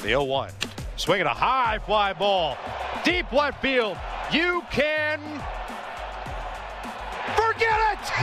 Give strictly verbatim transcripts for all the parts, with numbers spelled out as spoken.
The oh one. Swinging a high fly ball. Deep left field. You can forget it!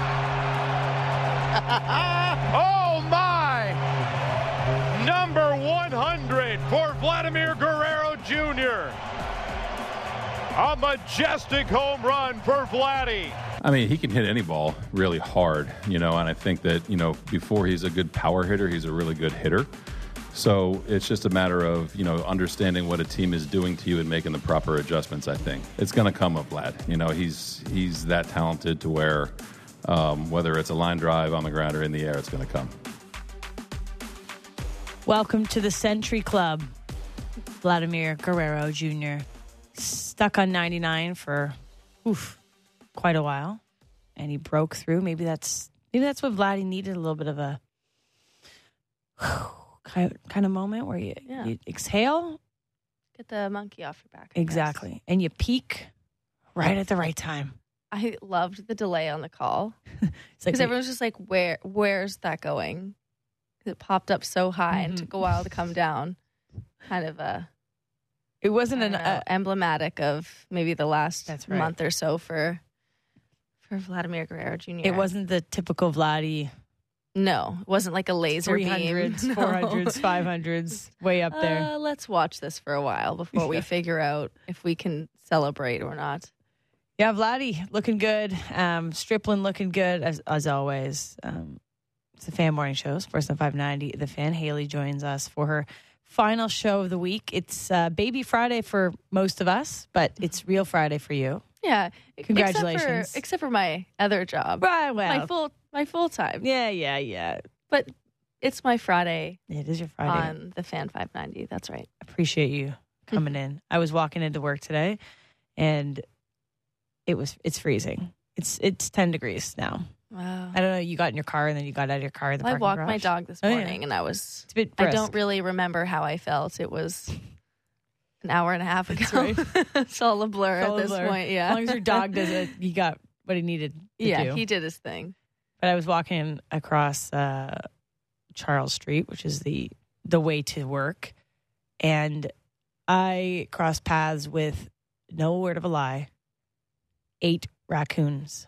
Oh my! Number one hundred for Vladimir Guerrero Junior A majestic home run for Vladdy. I mean, he can hit any ball really hard, you know, and I think that, you know, before he's a good power hitter, he's a really good hitter. So it's just a matter of, you know, understanding what a team is doing to you and making the proper adjustments, I think. It's going to come with Vlad. You know, he's he's that talented to where um, whether it's a line drive on the ground or in the air, it's going to come. Welcome to the Century Club, Vladimir Guerrero Junior Stuck on ninety-nine for oof, quite a while, and he broke through. Maybe that's maybe that's what Vladdy needed, a little bit of a kind kind of moment where you, Yeah. you exhale. Get the monkey off your back. I Exactly. guess. And you peak right at the right time. I loved the delay on the call It's like because everyone's just like, "Where? Where's that going?" 'Cause it popped up so high and Mhm. took a while to come down. Kind of a it wasn't I an don't know, uh, emblematic of maybe the last That's right. month or so for for Vladimir Guerrero Junior it wasn't the typical Vladdy No, it wasn't like a laser three beam. hundreds, No. four hundreds, five hundreds, way up there. Uh, let's watch this for a while before we Yeah. figure out if we can celebrate or not. Yeah, Vladdy looking good. Um, Striplin looking good as as always. Um, it's the Fan Morning Show, Sportsnet five ninety. The Fan Haley joins us for her final show of the week. It's uh, Baby Friday for most of us, but it's Real Friday for you. Yeah, Congratulations. Except for, except for my other job, Right, well, my full my full time. yeah, yeah, yeah. But it's my Friday, It is your Friday. on the Fan five ninety. That's right. Appreciate you coming in. I was walking into work today, and it was it's freezing. It's it's ten degrees now. Wow. I don't know. You got in your car and then you got out of your car in the I parking walked garage. my dog this Oh, yeah. morning, and I was. It's a bit I brisk. don't really remember how I felt. It was an hour and a half ago. That's right. It's all a blur It's all at a this blur. point. Yeah. As long as your dog does it, he got what he needed to yeah, do. he did his thing. But I was walking across uh, Charles Street, which is the the way to work, and I crossed paths with, no word of a lie, eight raccoons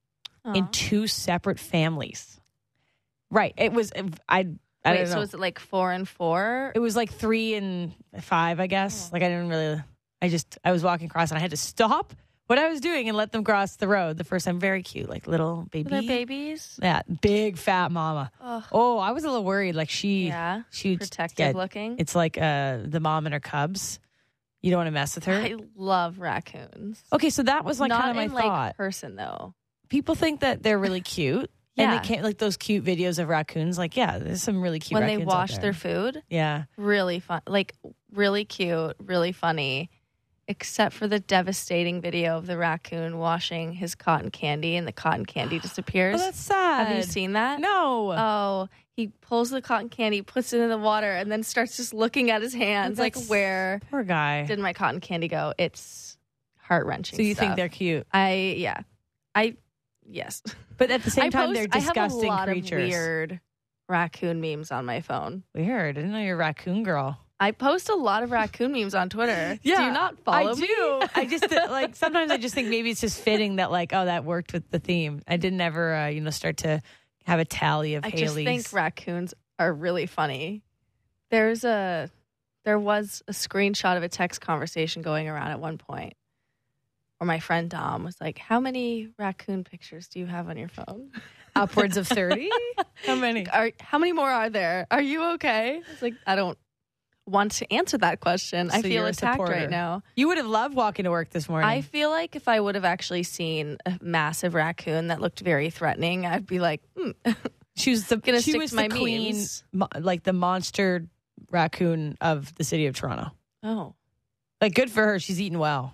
in Aw. two separate families. Right. It was I. I Wait, don't so know. is it like four and four? It was like three and five, I guess. Oh. Like I didn't really. I just I was walking across and I had to stop what I was doing and let them cross the road the first time. Very cute, like little baby. They're babies. Yeah, big fat mama. Oh, Oh, I was a little worried. Like she, yeah. she Protective yeah, looking. It's like uh, the mom and her cubs. You don't want to mess with her. I love raccoons. Okay, so that was like Not kind of my in, thought. like person though. People think that they're really cute. Yeah. And they can't like those cute videos of raccoons. Like, yeah, there's some really cute When they raccoons out wash there. their food, Yeah. really fun, like really cute, really funny. Except for the devastating video of the raccoon washing his cotton candy, and the cotton candy Oh, disappears. that's sad. Have you seen that? No. Oh, he pulls the cotton candy, puts it in the water, and then starts just looking at his hands, like, That's- where Poor guy. did my cotton candy go? It's heart wrenching. So you think they're cute. I yeah, I yes. But at the same I time, post, they're disgusting I have a lot creatures. of weird raccoon memes on my phone. Weird. I didn't know you're a raccoon girl. I post a lot of raccoon memes on Twitter. Yeah, do you not follow I me? do. I just uh, like sometimes I just think maybe it's just fitting that like oh that worked with the theme. I didn't ever uh, you know start to have a tally of I Haley's. just think raccoons are really funny. There's a there was a screenshot of a text conversation going around at one point where my friend Dom was like, "How many raccoon pictures do you have on your phone? Upwards of thirty. How many? Are how many more are there? Are you okay?" It's like I don't want to answer that question. I So feel you're a attacked supporter. right now. You would have loved walking to work this morning. I feel like if I would have actually seen a massive raccoon that looked very threatening, I'd be like, hmm. she was the Gonna she stick was to the my queen, memes. mo- like the monster raccoon of the city of Toronto. "Oh, Like good for her. She's eating well.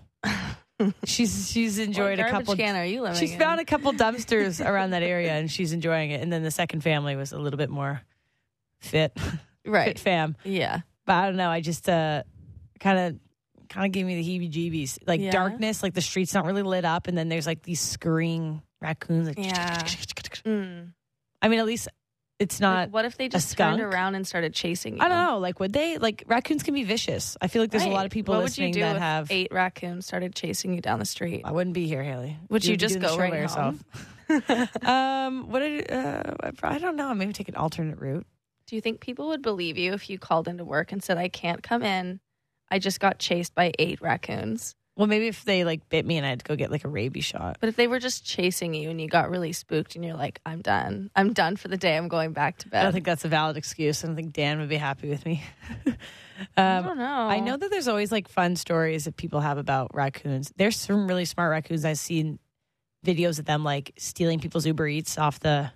she's she's enjoyed what a garbage couple. can are you living She's in?" found a couple dumpsters around that area and she's enjoying it. And then the second family was a little bit more fit, fit right. fam. Yeah. But I don't know. I just uh, kind of kind of gave me the heebie-jeebies. Like Yeah. darkness, like the street's not really lit up, and then there's like these scurrying raccoons. Like, Yeah. Mm. I mean, at least It's not. Like, what if they just skunk? turned around and started chasing you? I don't know. Like, would they? Like, raccoons can be vicious. I feel like there's Right. a lot of people what listening would you do that if have. eight raccoons started chasing you down the street? I wouldn't be here, Haley. Would you You'd be just doing the go show right by yourself? um, what did uh, I don't know. Maybe take an alternate route. Do you think people would believe you if you called into work and said, I can't come in, I just got chased by eight raccoons? Well, maybe if they like bit me and I had to go get like a rabies shot. But if they were just chasing you and you got really spooked and you're like, I'm done. I'm done for the day. I'm going back to bed. I don't think that's a valid excuse. I don't think Dan would be happy with me. um, I don't know. I know that there's always like fun stories that people have about raccoons. There's some really smart raccoons. I've seen videos of them like stealing people's Uber Eats off the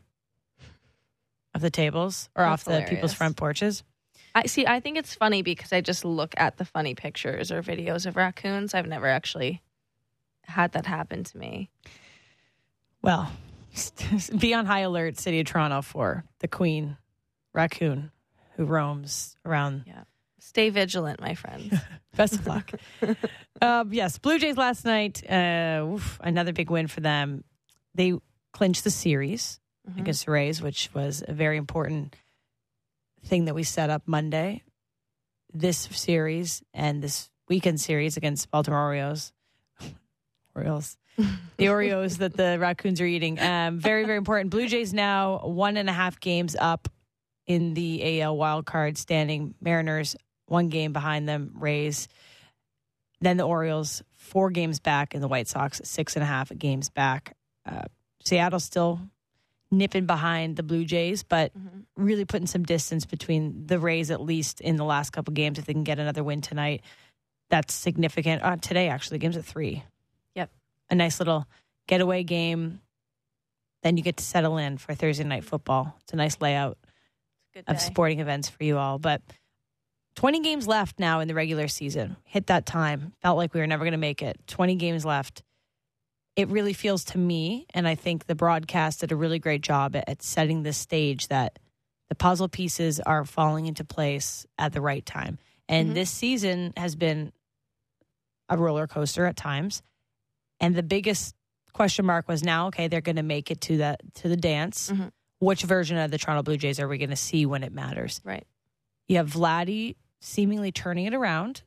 of the tables or That's off the hilarious. people's front porches. I see. I think it's funny because I just look at the funny pictures or videos of raccoons. I've never actually had that happen to me. Well, be on high alert, City of Toronto, for the queen raccoon who roams around. Yeah. Stay vigilant, my friends. Best of luck. um, yes, Blue Jays last night, uh, oof, another big win for them. They clinched the series Mhm. against the Rays, which was a very important thing that we set up Monday. This series and this weekend series against Baltimore Orioles. Orioles. The Oreos that the Raccoons are eating. Um, very, very important. Blue Jays now one and a half games up in the A L wildcard standing. Mariners one game behind them. Rays. Then the Orioles four games back, and the White Sox six and a half games back. Uh, Seattle still nipping behind the Blue Jays, but Mhm. really putting some distance between the Rays, at least in the last couple games. If they can get another win tonight, that's significant. Uh, today, actually, the game's at three. Yep. A nice little getaway game. Then you get to settle in for Thursday night football. It's a nice layout Good of day. sporting events for you all. But twenty games left now in the regular season. Hit that time. Felt like we were never going to make it. twenty games left. It really feels to me, and I think the broadcast did a really great job at, at setting this stage, that the puzzle pieces are falling into place at the right time. And Mhm. this season has been a roller coaster at times. And the biggest question mark was now, okay, they're going to make it to the to the dance. Mhm. Which version of the Toronto Blue Jays are we going to see when it matters? Right. You have Vladdy seemingly turning it around.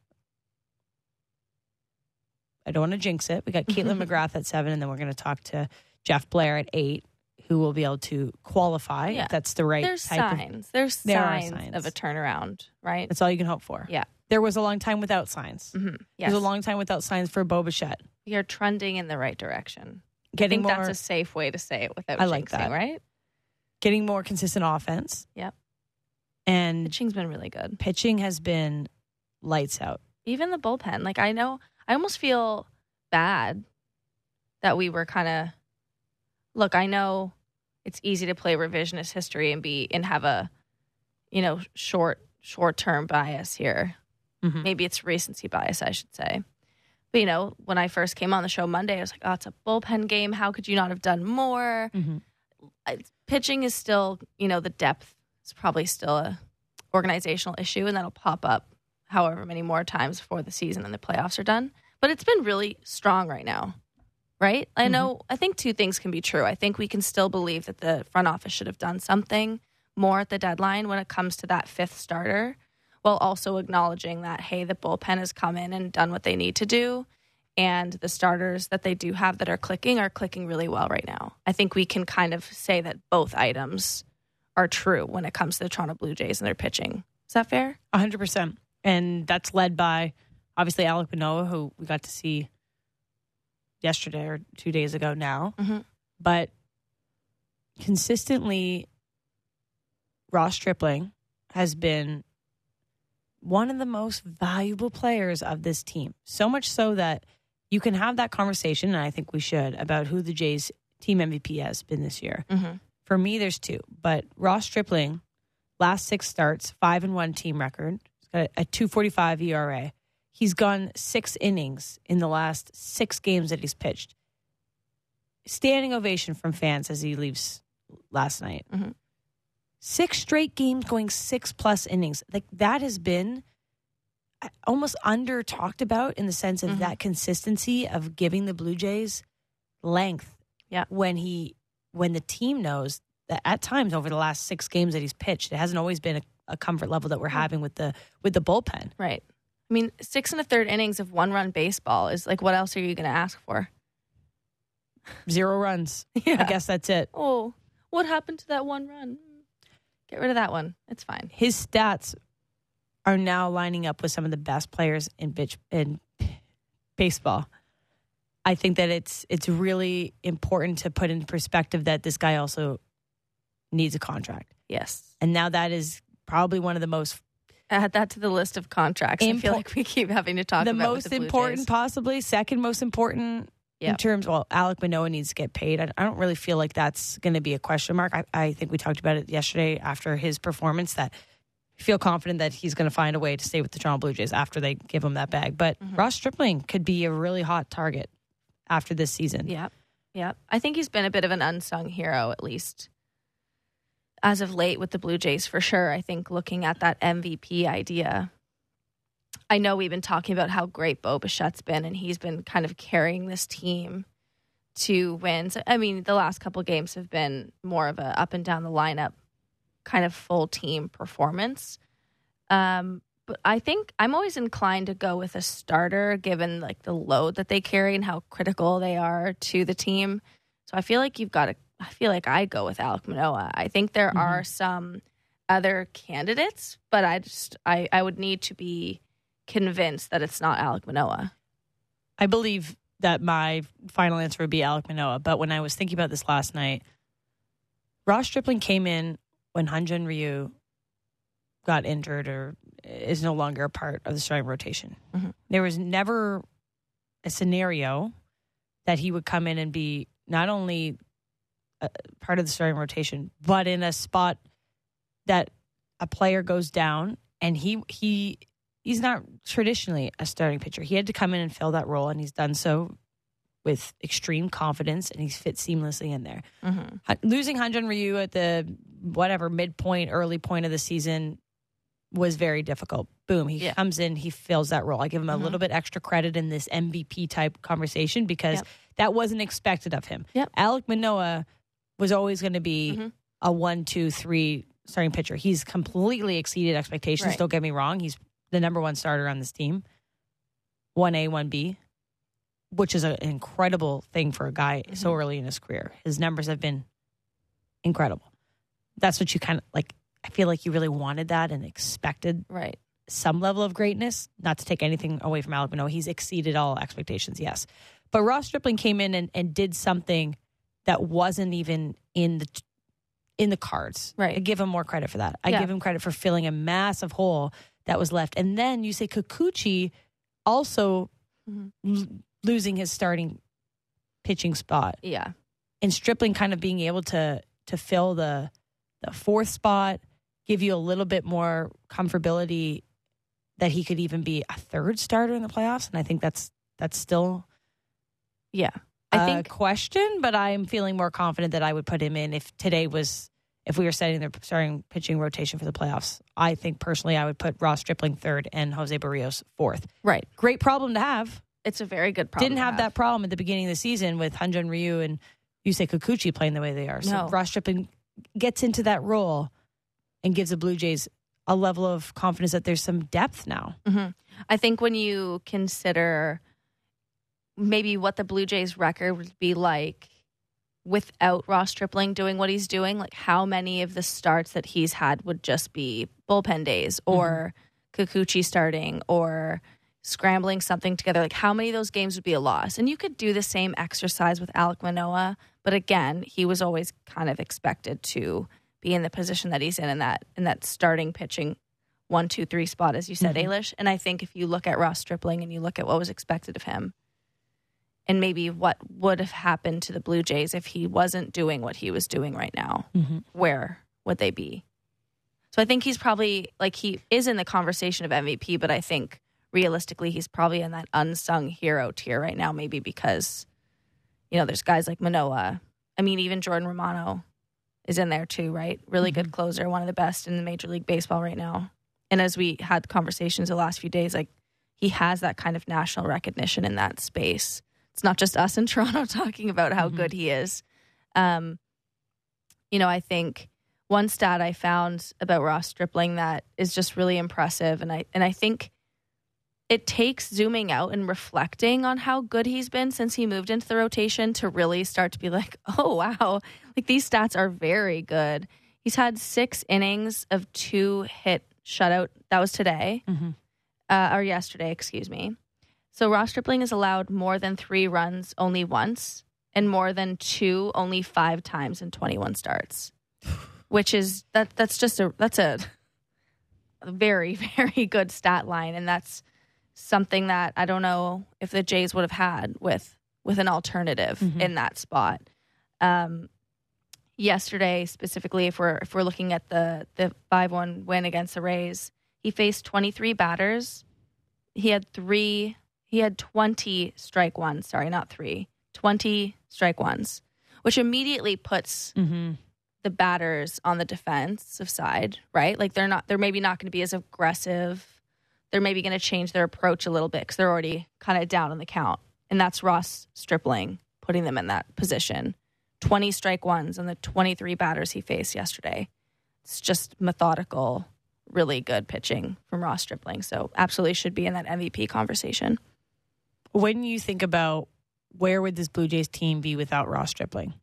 I don't want to jinx it. We got Caitlin McGrath at seven, and then we're going to talk to Jeff Blair at eight, who will be able to qualify Yeah. if that's the right There's type of. signs. There's There are signs, signs. of a turnaround, right? That's all you can hope for. Yeah. There was a long time without signs. Mm-hmm. There Yes. was a long time without signs for Bo Bichette. We are trending in the right direction. I Getting think more, that's a safe way to say it without I like jinxing, that. right? getting more consistent offense. Yep. And Pitching's been really good. pitching has been lights out. Even the bullpen. Like, I know, I almost feel bad that we were kind of, look, I know it's easy to play revisionist history and be, and have a, you know, short, short term bias here. Mm-hmm. Maybe it's recency bias, I should say. But, you know, when I first came on the show Monday, I was like, oh, it's a bullpen game. How could you not have done more? Mm-hmm. I, pitching is still, you know, the depth is probably still a organizational issue, and that'll pop up however many more times before the season and the playoffs are done. But it's been really strong right now, right? I know, I think two things can be true. I think we can still believe that the front office should have done something more at the deadline when it comes to that fifth starter, while also acknowledging that, hey, the bullpen has come in and done what they need to do, and the starters that they do have that are clicking are clicking really well right now. I think we can kind of say that both items are true when it comes to the Toronto Blue Jays and their pitching. Is that fair? one hundred percent. And that's led by, obviously, Alec Manoah, who we got to see yesterday or two days ago now. Mm-hmm. But consistently, Ross Stripling has been one of the most valuable players of this team. So much so that you can have that conversation, and I think we should, about who the Jays team M V P has been this year. Mm-hmm. For me, there's two. But Ross Stripling, last six starts, five and one team record. He's got a two forty-five E R A. He's gone six innings in the last six games that he's pitched. Standing ovation from fans as he leaves last night. Mm-hmm. Six straight games going six plus innings. Like, that has been almost under talked about in the sense of Mm-hmm. that consistency of giving the Blue Jays length. Yeah. When he when the team knows that at times over the last six games that he's pitched, it hasn't always been a, a comfort level that we're having with the with the bullpen. Right. I mean, six and a third innings of one-run baseball is like, what else are you going to ask for? Zero runs. Yeah. I guess that's it. Oh, what happened to that one run? Get rid of that one. It's fine. His stats are now lining up with some of the best players in bitch in baseball. I think that it's it's really important to put into perspective that this guy also needs a contract. Yes. And now that is probably one of the most Add that to the list of contracts. Impor- I feel like we keep having to talk the about most with the Blue important, Jays. possibly second most important in Yep. terms. Well, Alek Manoah needs to get paid. I, I don't really feel like that's going to be a question mark. I, I think we talked about it yesterday after his performance that I feel confident that he's going to find a way to stay with the Toronto Blue Jays after they give him that bag. But Mm-hmm. Ross Stripling could be a really hot target after this season. Yeah. Yeah. I think he's been a bit of an unsung hero, at least as of late with the Blue Jays, for sure. I think looking at that M V P idea, I know we've been talking about how great Bo Bichette's been, and he's been kind of carrying this team to wins. I mean, the last couple of games have been more of a up and down the lineup kind of full team performance. Um, but I think I'm always inclined to go with a starter given like the load that they carry and how critical they are to the team. So I feel like you've got to, I feel like I go with Alek Manoah. I think there Mm-hmm. are some other candidates, but I just, I, I would need to be convinced that it's not Alek Manoah. I believe that my final answer would be Alek Manoah. But when I was thinking about this last night, Ross Stripling came in when Hyun-Jin Ryu got injured or is no longer a part of the starting rotation. Mm-hmm. There was never a scenario that he would come in and be not only a part of the starting rotation, but in a spot that a player goes down and he he he's not traditionally a starting pitcher. He had to come in and fill that role, and he's done so with extreme confidence, and he's fit seamlessly in there. Mm-hmm. Losing Hyun-Jin Ryu at the whatever midpoint, early point of the season was very difficult. Boom, he Yeah. comes in, he fills that role. I give him a Mhm. little bit extra credit in this M V P type conversation because Yep. that wasn't expected of him. Yep. Alek Manoah was always going to be Mhm. a one, two, three starting pitcher. He's completely exceeded expectations. Right. Don't get me wrong. He's the number one starter on this team. one A, one B, which is an incredible thing for a guy Mm-hmm. so early in his career. His numbers have been incredible. That's what you kind of like. I feel like you really wanted that and expected Right. some level of greatness. Not to take anything away from Alek Manoah. He's exceeded all expectations, yes. But Ross Stripling came in and, and did something that wasn't even in the in the cards. Right. I give him more credit for that. I Yeah. give him credit for filling a massive hole that was left. And then you say Kikuchi also Mhm. l- losing his starting pitching spot. Yeah. And Stripling kind of being able to to fill the the fourth spot, give you a little bit more comfortability that he could even be a third starter in the playoffs. And I think that's that's still Yeah. a I think question, but I'm feeling more confident that I would put him in if today was if we were setting the starting pitching rotation for the playoffs. I think personally I would put Ross Stripling third and Jose Barrios fourth. right. Great problem to have. It's a very good problem. Didn't to have, that problem at the beginning of the season with Hyun-Jin Ryu and Yusei Kikuchi playing the way they are. So No. Ross Stripling gets into that role and gives the Blue Jays a level of confidence that there's some depth now. Mm-hmm. I think when you consider maybe what the Blue Jays record would be like without Ross Stripling doing what he's doing, like how many of the starts that he's had would just be bullpen days or Kikuchi starting or scrambling something together, like how many of those games would be a loss? And you could do the same exercise with Alek Manoah, but again, he was always kind of expected to be in the position that he's in in that in that starting pitching one, two, three spot, as you said, Mhm. Ailish. And I think if you look at Ross Stripling and you look at what was expected of him and maybe what would have happened to the Blue Jays if he wasn't doing what he was doing right now, Mm-hmm. where would they be? So I think he's probably, like, he is in the conversation of M V P, but I think realistically he's probably in that unsung hero tier right now, maybe because, you know, there's guys like Manoah. I mean, even Jordan Romano is in there too, right? Really Mm-hmm. good closer, one of the best in the Major League Baseball right now. And as we had conversations the last few days, like, he has that kind of national recognition in that space. It's not just us in Toronto talking about how Mhm. good he is. Um, You know, I think one stat I found about Ross Stripling that is just really impressive, and I and I think it takes zooming out and reflecting on how good he's been since he moved into the rotation to really start to be like, oh, wow, like these stats are very good. He's had six innings of two hit shutout. That was today, Mm-hmm. uh, or yesterday, excuse me. So Ross Stripling has allowed more than three runs only once and more than two only five times in twenty-one starts, which is that that's just a that's a, a very, very good stat line. And that's something that I don't know if the Jays would have had with with an alternative Mhm. in that spot. Um, yesterday, specifically, if we're if we're looking at the the five one win against the Rays, he faced twenty-three batters. He had three. He had twenty strike ones. Sorry, not three. twenty strike ones, which immediately puts Mm-hmm. the batters on the defensive side, right? Like they're not. They're maybe not going to be as aggressive. They're maybe going to change their approach a little bit because they're already kind of down on the count, and that's Ross Stripling putting them in that position. twenty strike ones on the twenty-three batters he faced yesterday. It's just methodical, really good pitching from Ross Stripling. So absolutely should be in that M V P conversation. When you think about where would this Blue Jays team be without Ross Stripling,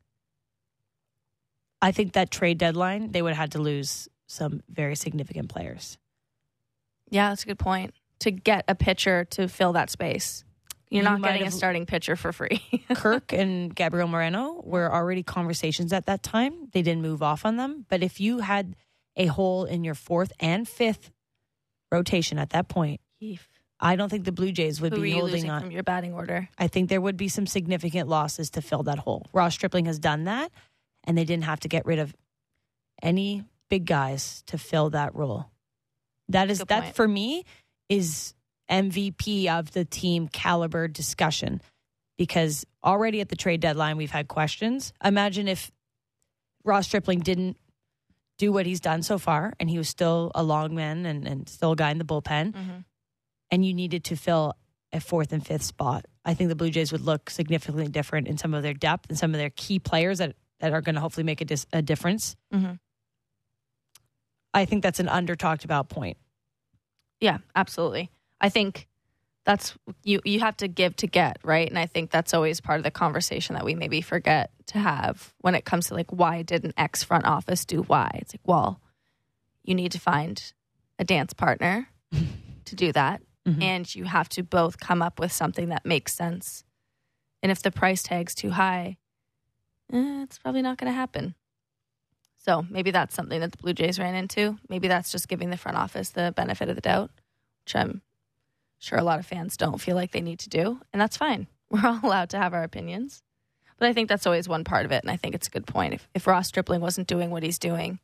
I think that trade deadline, they would have had to lose some very significant players. Yeah, that's a good point. To get a pitcher to fill that space. You're You not might getting a have- starting pitcher for free. Kirk and Gabriel Moreno were already conversations at that time. They didn't move off on them. But if you had a hole in your fourth and fifth rotation at that point, I don't think the Blue Jays would Who are be you holding losing on. from your batting order? I think there would be some significant losses to fill that hole. Ross Stripling has done that, and they didn't have to get rid of any big guys to fill that role. That is Good that point. for me is M V P of the team caliber discussion, because already at the trade deadline we've had questions. Imagine if Ross Stripling didn't do what he's done so far and he was still a long man and, and still a guy in the bullpen, Mhm. and you needed to fill a fourth and fifth spot. I think the Blue Jays would look significantly different in some of their depth and some of their key players that, that are going to hopefully make a, dis, a difference. Mhm. I think that's an under talked about point. Yeah, absolutely. I think that's you you have to give to get, right? And I think that's always part of the conversation that we maybe forget to have when it comes to like, why didn't X front office do Y? It's like, well, you need to find a dance partner to do that. Mhm. And you have to both come up with something that makes sense. And if the price tag's too high, eh, it's probably not going to happen. So maybe that's something that the Blue Jays ran into. Maybe that's just giving the front office the benefit of the doubt, which I'm sure a lot of fans don't feel like they need to do. And that's fine. We're all allowed to have our opinions. But I think that's always one part of it. And I think it's a good point. If, if Ross Stripling wasn't doing what he's doing,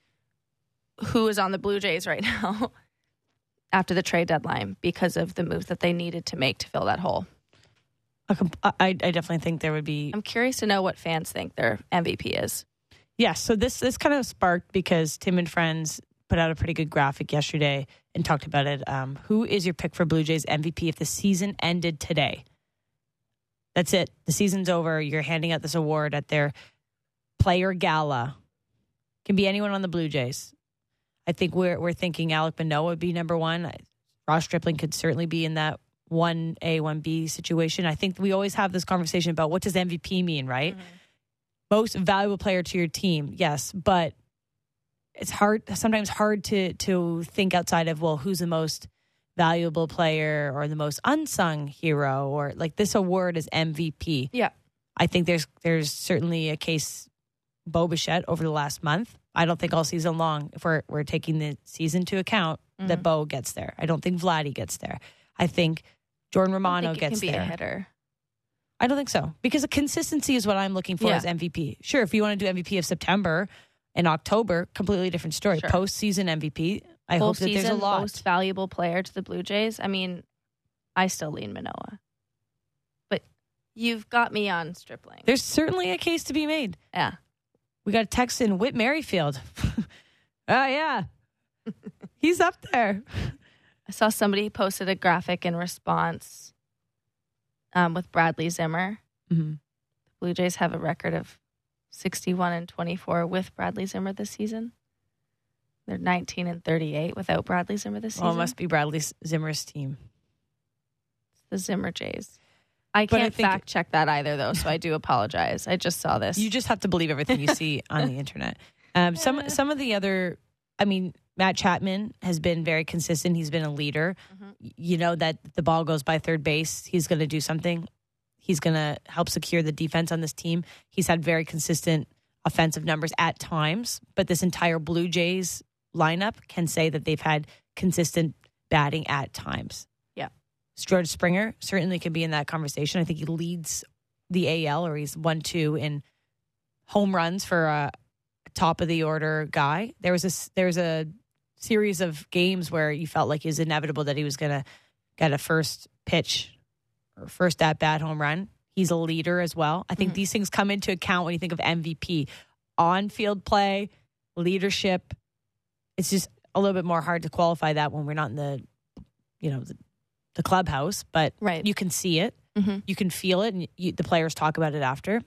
who is on the Blue Jays right now after the trade deadline because of the moves that they needed to make to fill that hole? A comp- I, I definitely think there would be. I'm curious to know what fans think their M V P is. Yes, so this this kind of sparked because Tim and Friends put out a pretty good graphic yesterday and talked about it. Um, who is your pick for Blue Jays M V P if the season ended today? That's it. The season's over. You're handing out this award at their player gala. Can be anyone on the Blue Jays. I think we're we're thinking Alek Manoah would be number one. Ross Stripling could certainly be in that one A, one B situation. I think we always have this conversation about what does M V P mean, right? Mm-hmm. Most valuable player to your team, yes, but it's hard sometimes hard to to think outside of, well, who's the most valuable player or the most unsung hero, or like this award is M V P. Yeah. I think there's there's certainly a case Bo Bichette over the last month. I don't think all season long, if we're we're taking the season to account, Mhm. that Bo gets there. I don't think Vladdy gets there. I think Jordan I Romano think it gets can be there. a hitter. I don't think so, because the consistency is what I'm looking for Yeah. as M V P. Sure, if you want to do M V P of September and October, completely different story. Sure. Postseason M V P, I Full hope that there's a season, lot. most valuable player to the Blue Jays. I mean, I still lean Manoah, but you've got me on Stripling. There's certainly a case to be made. Yeah, We got a text in Whit Merrifield. Oh, yeah. He's up there. I saw somebody posted a graphic in response um, with Bradley Zimmer. Mm-hmm. Blue Jays have a record of sixty-one and twenty-four with Bradley Zimmer this season. They're nineteen and thirty-eight without Bradley Zimmer this season. Well, it must be Bradley Zimmer's team. It's the Zimmer Jays. I But I can't think- fact check that either, though, so I do apologize. I just saw this. You just have to believe everything you see on the internet. Um, some some of the other, I mean, Matt Chapman has been very consistent. He's been a leader. Mm-hmm. You know that the ball goes by third base, he's going to do something. He's going to help secure the defense on this team. He's had very consistent offensive numbers at times, but this entire Blue Jays lineup can say that they've had consistent batting at times. Yeah. George Springer certainly can be in that conversation. I think he leads the A L, or he's one two in home runs for a top of the order guy. There was a there was a series of games where you felt like it was inevitable that he was going to get a first pitch or first at bat home run. He's a leader as well. I think Mm-hmm. these things come into account when you think of M V P, on field play, leadership. It's just a little bit more hard to qualify that when we're not in the, you know, the, the clubhouse, but Right. you can see it. Mm-hmm. You can feel it, and you, the players talk about it after.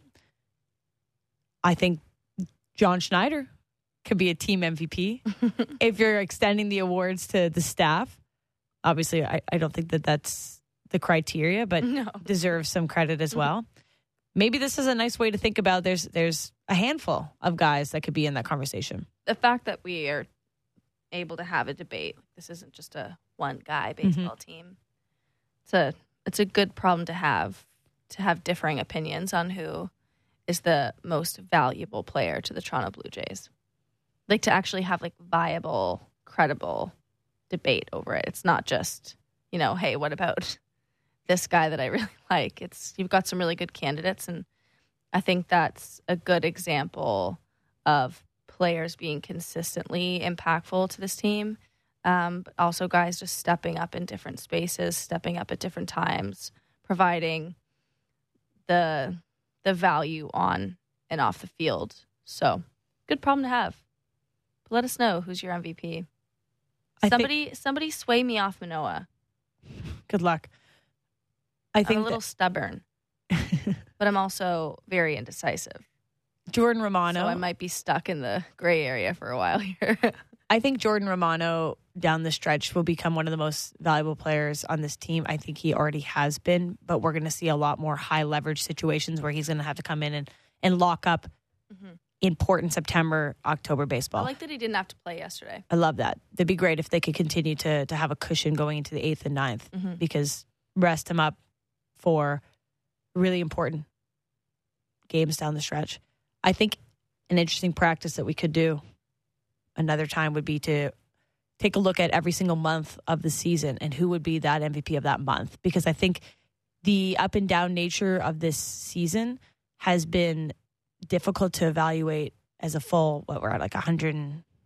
I think John Schneider could be a team M V P if you're extending the awards to the staff. Obviously, I, I don't think that that's the criteria, but No. deserves some credit as well. Maybe this is a nice way to think about. There's there's a handful of guys that could be in that conversation. The fact that we are able to have a debate, this isn't just a one guy baseball team. It's a it's a good problem to have, to have differing opinions on who is the most valuable player to the Toronto Blue Jays. Like to actually have like viable, credible debate over it. It's not just, you know, hey, what about this guy that I really like? It's you've got some really good candidates, and I think that's a good example of players being consistently impactful to this team. Um, but also guys just stepping up in different spaces, stepping up at different times, providing the the value on and off the field. So, good problem to have. But let us know who's your M V P. I think- Somebody somebody sway me off Manoah. Good luck. I I'm think a little that stubborn, but I'm also very indecisive. Jordan Romano. So I might be stuck in the gray area for a while here. I think Jordan Romano down the stretch will become one of the most valuable players on this team. I think he already has been, but we're going to see a lot more high leverage situations where he's going to have to come in and, and lock up Mhm. important September, October I baseball. like that he didn't have to play yesterday. I love that. It'd be great if they could continue to to have a cushion going into the eighth and ninth, Mhm. because rest him up for really important games down the stretch. I think an interesting practice that we could do another time would be to take a look at every single month of the season and who would be that M V P of that month, because I think the up and down nature of this season has been difficult to evaluate as a full, what we're at like one hundred,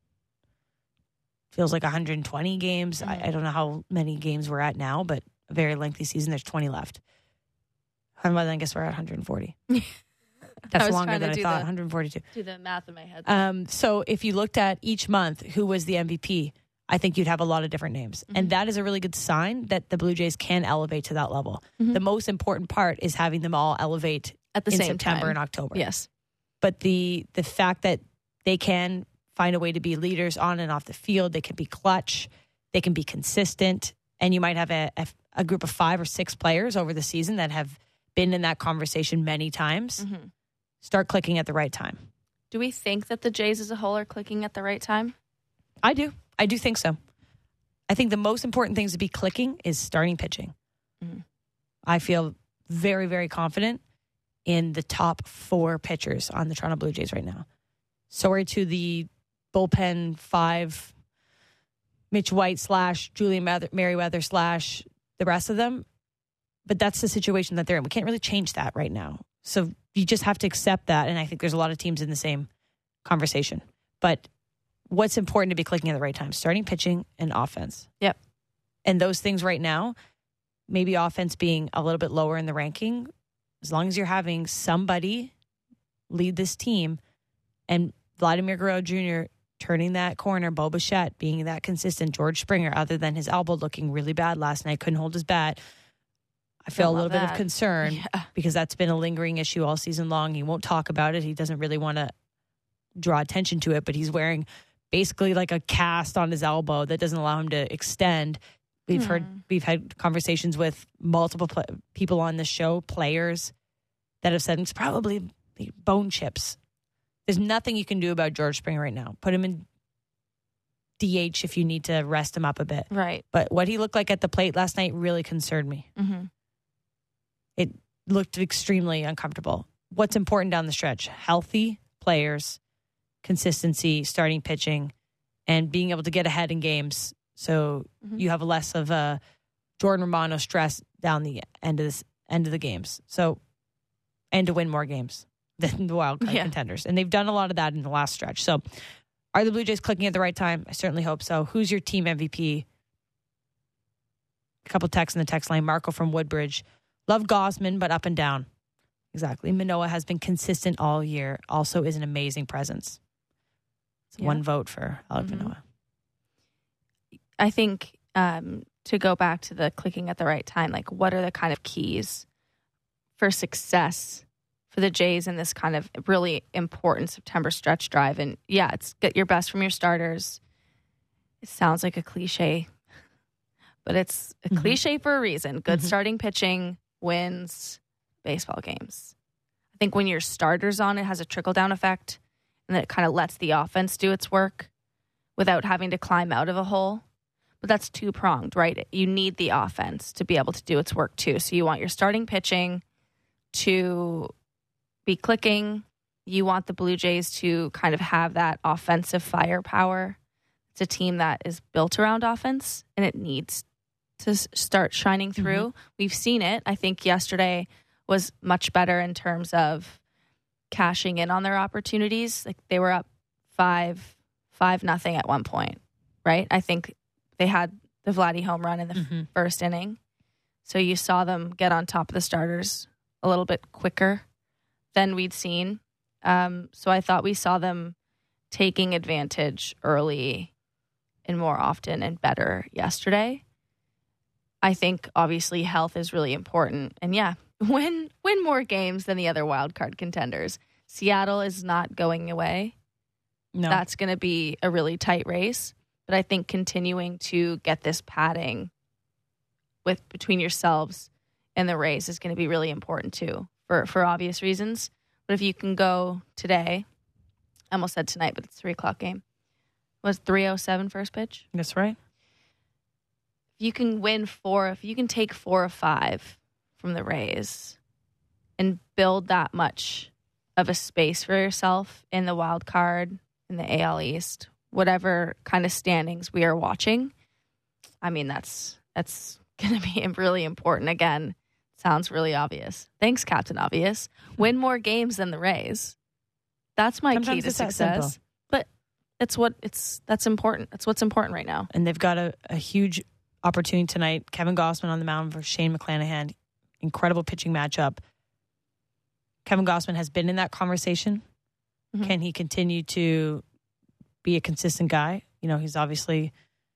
feels like one hundred twenty games. Mhm. I, I don't know how many games we're at now, but a very lengthy season. There's twenty left. Well, then I guess we're at one hundred forty. That's was longer trying to than I do thought, the- one hundred forty-two. Do the math in my head. Um, so if you looked at each month who was the M V P, I think you'd have a lot of different names. Mm-hmm. And that is a really good sign that the Blue Jays can elevate to that level. Mhm. The most important part is having them all elevate At the in same September time. and October. Yes. But the the fact that they can find a way to be leaders on and off the field, they can be clutch, they can be consistent, and you might have a, a, a group of five or six players over the season that have been in that conversation many times. Mhm. Start clicking at the right time. Do we think that the Jays as a whole are clicking at the right time? I do. I do think so. I think the most important things to be clicking is starting pitching. Mhm. I feel very, very confident in the top four pitchers on the Toronto Blue Jays right now. Sorry to the bullpen five, Mitch White slash Julian Merriweather slash the rest of them. But that's the situation that they're in. We can't really change that right now. So you just have to accept that. And I think there's a lot of teams in the same conversation. But what's important to be clicking at the right time? Starting pitching and offense. Yep. And those things right now, maybe offense being a little bit lower in the ranking, as long as you're having somebody lead this team and Vladimir Guerrero Junior turning that corner, Bo Bichette being that consistent, George Springer, other than his elbow looking really bad last night, couldn't hold his bat. I feel a little love bit that. of concern Yeah. because that's been a lingering issue all season long. He won't talk about it. He doesn't really want to draw attention to it, but he's wearing basically like a cast on his elbow that doesn't allow him to extend. We've Hmm. heard, we've had conversations with multiple pl- people on the show, players that have said it's probably bone chips. There's nothing you can do about George Springer right now. Put him in D H if you need to rest him up a bit. Right. But what he looked like at the plate last night really concerned me. Mm-hmm. It looked extremely uncomfortable. What's important down the stretch? Healthy players, consistency, starting pitching, and being able to get ahead in games so Mhm. you have less of a Jordan Romano stress down the end of this end of the games. So, and to win more games than the wild card Yeah. contenders. And they've done a lot of that in the last stretch. So, are the Blue Jays clicking at the right time? I certainly hope so. Who's your team M V P? A couple texts in the text line. Marco from Woodbridge. Love Gosman, but up and down. Exactly. Manoah has been consistent all year. Also is an amazing presence. It's Yeah. one vote for Alek Mhm. Manoah. I think um, to go back to the clicking at the right time, like what are the kind of keys for success for the Jays in this kind of really important September stretch drive? And yeah, it's get your best from your starters. It sounds like a cliche, but it's a Mhm. cliche for a reason. Good Mhm. starting pitching wins baseball games. I think when your starters on, it has a trickle down effect, and then it kind of lets the offense do its work without having to climb out of a hole. But that's two pronged, right? You need the offense to be able to do its work too. So you want your starting pitching to be clicking. You want the Blue Jays to kind of have that offensive firepower. It's a team that is built around offense, and it needs to s- start shining through. We've seen it. I think yesterday was much better in terms of cashing in on their opportunities. Like they were up five, five nothing at one point, right? I think they had the Vladdy home run in the Mhm. f- first inning. So you saw them get on top of the starters a little bit quicker than we'd seen. Um, so I thought we saw them taking advantage early and more often and better yesterday. I think obviously health is really important. And yeah, win win more games than the other wild card contenders. Seattle is not going away. No. That's going to be a really tight race. But I think continuing to get this padding with between yourselves and the Rays is going to be really important too, for, for obvious reasons. But if you can go today, I almost said tonight, but it's three o'clock game. Was three oh seven first pitch? That's right. If you can win four, if you can take four or five from the Rays and build that much of a space for yourself in the wild card, in the A L East, whatever kind of standings we are watching, I mean, that's that's going to be really important. Again, sounds really obvious. Thanks, Captain Obvious. Win more games than the Rays. That's my Sometimes key to it's that simple. success. But it's what it's that's important. That's what's important right now. And they've got a, a huge opportunity tonight. Kevin Gossman on the mound for Shane McClanahan. Incredible pitching matchup. Kevin Gossman has been in that conversation. Mhm. Can he continue to be a consistent guy? You know, he's obviously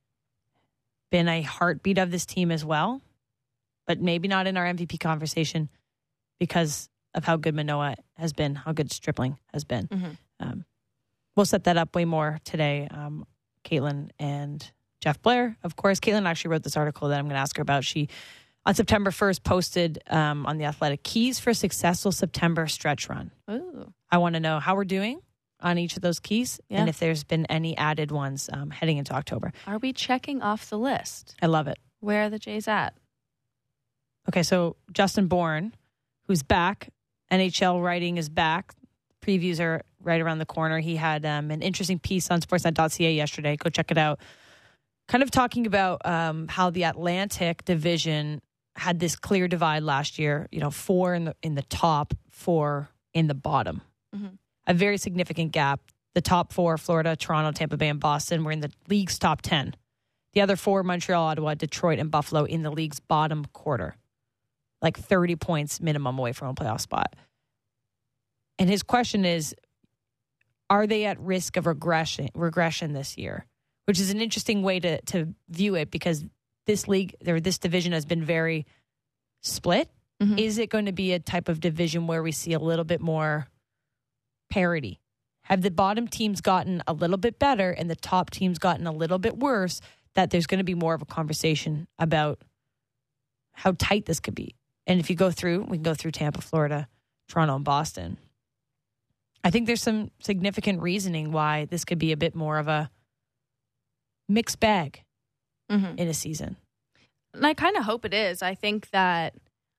been a heartbeat of this team as well, but maybe not in our M V P conversation because of how good Manoah has been, how good Stripling has been. Mhm. Um, we'll set that up way more today. Um, Caitlin and Jeff Blair, of course. Caitlin actually wrote this article that I'm going to ask her about. She, on September first, posted um, on The Athletic, keys for successful September stretch run. Ooh. I want to know how we're doing on each of those keys Yeah. and if there's been any added ones um, heading into October. Are we checking off the list? I love it. Where are the Jays at? Okay, so Justin Bourne, who's back, N H L writing is back. Previews are right around the corner. He had um, an interesting piece on sportsnet dot c a yesterday. Go check it out. Kind of talking about um, how the Atlantic Division had this clear divide last year. You know, four in the in the top, four in the bottom. Mhm. A very significant gap. The top four, Florida, Toronto, Tampa Bay, and Boston, were in the league's top ten. The other four, Montreal, Ottawa, Detroit, and Buffalo, in the league's bottom quarter. Like thirty points minimum away from a playoff spot. And his question is, are they at risk of regression regression this year? Which is an interesting way to, to view it because this league or this division has been very split? Mhm. Is it going to be a type of division where we see a little bit more parity? Have the bottom teams gotten a little bit better and the top teams gotten a little bit worse, that there's going to be more of a conversation about how tight this could be? And if you go through, we can go through Tampa, Florida, Toronto, and Boston. I think there's some significant reasoning why this could be a bit more of a mixed bag Mhm. in a season. And I kind of hope it is. I think that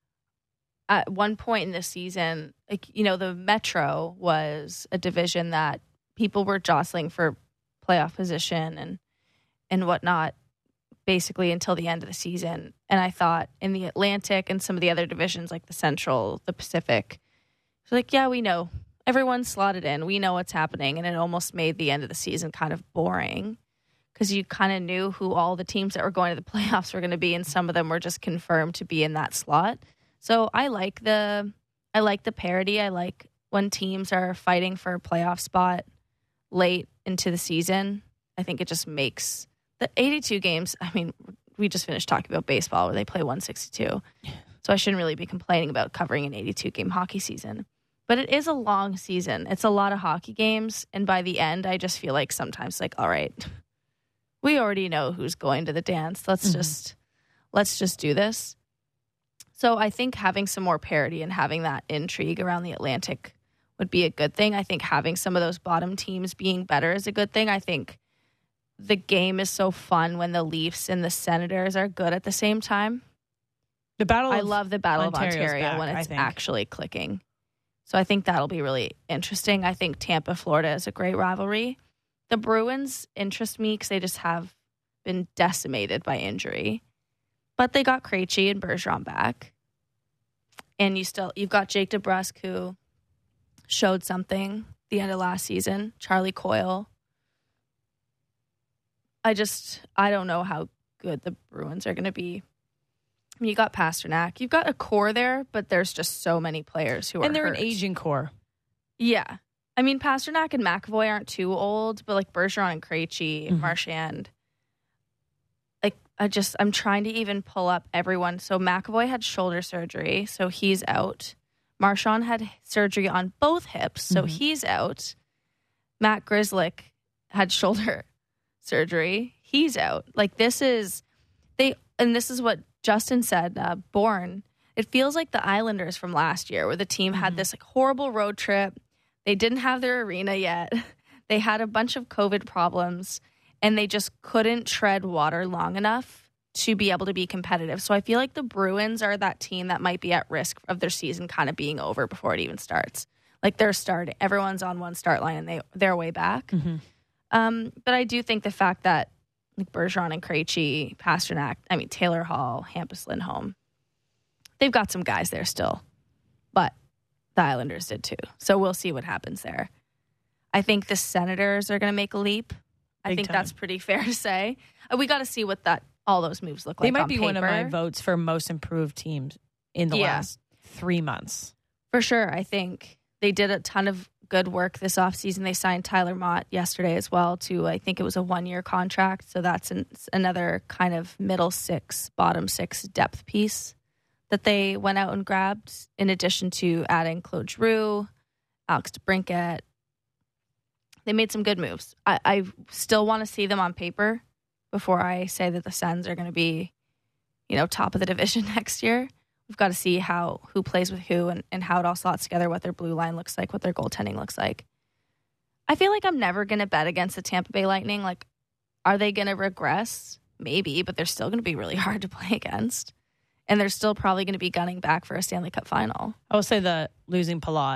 at one point in the season, like, you know, the Metro was a division that people were jostling for playoff position and and whatnot, basically until the end of the season. And I thought in the Atlantic and some of the other divisions like the Central, the Pacific, it's like, yeah, we know. Everyone's slotted in. We know what's happening. And it almost made the end of the season kind of boring because you kind of knew who all the teams that were going to the playoffs were going to be, and some of them were just confirmed to be in that slot. So I like the I like the parity. I like when teams are fighting for a playoff spot late into the season. I think it just makes the eighty-two games. I mean, we just finished talking about baseball where they play one sixty-two. So I shouldn't really be complaining about covering an eighty-two game hockey season. But it is a long season. It's a lot of hockey games. And by the end, I just feel like sometimes like, all right, we already know who's going to the dance. Let's Mm-hmm. just let's just do this. So I think having some more parity and having that intrigue around the Atlantic would be a good thing. I think having some of those bottom teams being better is a good thing. I think the game is so fun when the Leafs and the Senators are good at the same time. The battle. I of love the Battle Ontario's of Ontario back, when I it's think. actually clicking. So I think that'll be really interesting. I think Tampa, Florida is a great rivalry. The Bruins interest me because they just have been decimated by injury. But they got Krejci and Bergeron back. And you still, you've got Jake DeBrusk, who showed something the end of last season. Charlie Coyle. I just, I don't know how good the Bruins are going to be. I mean, you got Pasternak. You've got a core there, but there's just so many players who are and they're hurt. an aging core. Yeah. I mean, Pasternak and McAvoy aren't too old, but like Bergeron and Krejci, Mhm. Marchand. Like, I just, I'm trying to even pull up everyone. So McAvoy had shoulder surgery, so he's out. Marchand had surgery on both hips, so Mhm. he's out. Matt Grzelcyk had shoulder surgery. He's out. Like, this is, they, and this is what Justin said, uh, Bourne, it feels like the Islanders from last year where the team had Mhm. this like horrible road trip. They didn't have their arena yet. They had a bunch of COVID problems and they just couldn't tread water long enough to be able to be competitive. So I feel like the Bruins are that team that might be at risk of their season kind of being over before it even starts. Like they're starting, everyone's on one start line and they, they're way back. Mm-hmm. Um, but I do think the fact that like Bergeron and Krejci, Pasternak, I mean, Taylor Hall, Hampus Lindholm, they've got some guys there still. But the Islanders did too. So we'll see what happens there. I think the Senators are going to make a leap. I Big think time. that's pretty fair to say. Uh, We got to see what that all those moves look like. They might on be one of my paper. votes for most improved teams in the Yeah. last three months. For sure. I think they did a ton of good work this offseason. They signed Tyler Mott yesterday as well to, I think it was a one-year contract. So that's an, another kind of middle six, bottom six depth piece that they went out and grabbed, in addition to adding Claude Giroux, Alex DeBrincat. They made some good moves. I, I still want to see them on paper before I say that the Sens are going to be, you know, top of the division next year. We've got to see how who plays with who and, and how it all slots together, what their blue line looks like, what their goaltending looks like. I feel like I'm never going to bet against the Tampa Bay Lightning. Like, are they going to regress? Maybe, but they're still going to be really hard to play against. And they're still probably going to be gunning back for a Stanley Cup final. I will say the losing Palat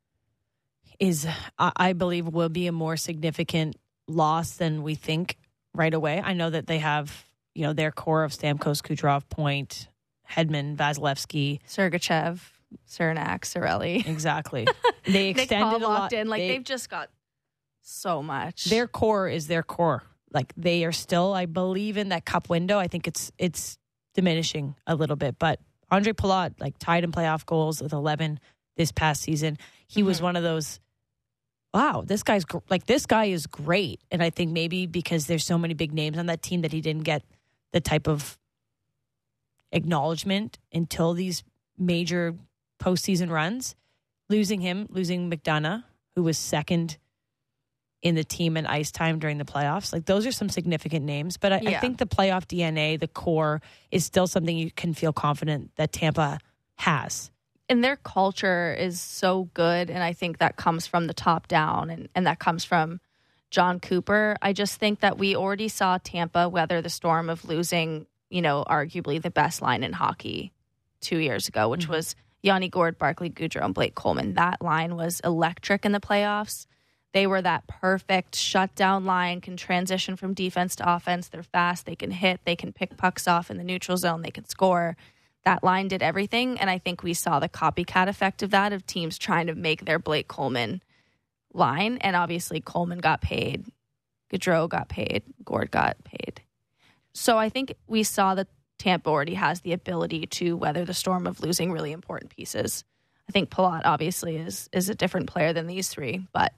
is, I I believe, will be a more significant loss than we think right away. I know that they have, you know, their core of Stamkos, Kucherov, Point, Hedman, Vasilevsky. Sergachev, Cernak, Cirelli. Exactly. They Nick extended Paul a lot. locked in. Like, They- they've just got so much. their core is their core. Like they are still, I believe, in that cup window. I think it's it's diminishing a little bit. But Andre Palat, like tied in playoff goals with eleven this past season. He was Mhm. one of those. Wow, this guy's gr- like this guy is great, and I think maybe because there's so many big names on that team that he didn't get the type of acknowledgement until these major postseason runs. Losing him, losing McDonough, who was second in the team in ice time during the playoffs. Like, those are some significant names. But I, Yeah. I think the playoff D N A, the core, is still something you can feel confident that Tampa has. And their culture is so good, and I think that comes from the top down, and, and that comes from John Cooper. I just think that we already saw Tampa weather the storm of losing, you know, arguably the best line in hockey two years ago, which mm-hmm. was Yanni Gourde, Barclay Goodrow, and Blake Coleman. That line was electric in the playoffs. They were that perfect shutdown line, can transition from defense to offense. They're fast. They can hit. They can pick pucks off in the neutral zone. They can score. That line did everything, and I think we saw the copycat effect of that, of teams trying to make their Blake Coleman line, and obviously Coleman got paid, Gaudreau got paid, Gourde got paid. So I think we saw that Tampa already has the ability to weather the storm of losing really important pieces. I think Palat obviously is is a different player than these three, but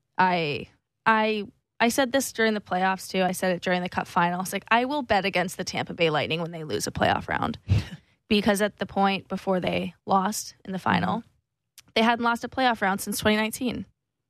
I I I said this during the playoffs too. I said it during the Cup final. It's like, I will bet against the Tampa Bay Lightning when they lose a playoff round. Because at the point before they lost in the final, mm-hmm. they hadn't lost a playoff round since twenty nineteen.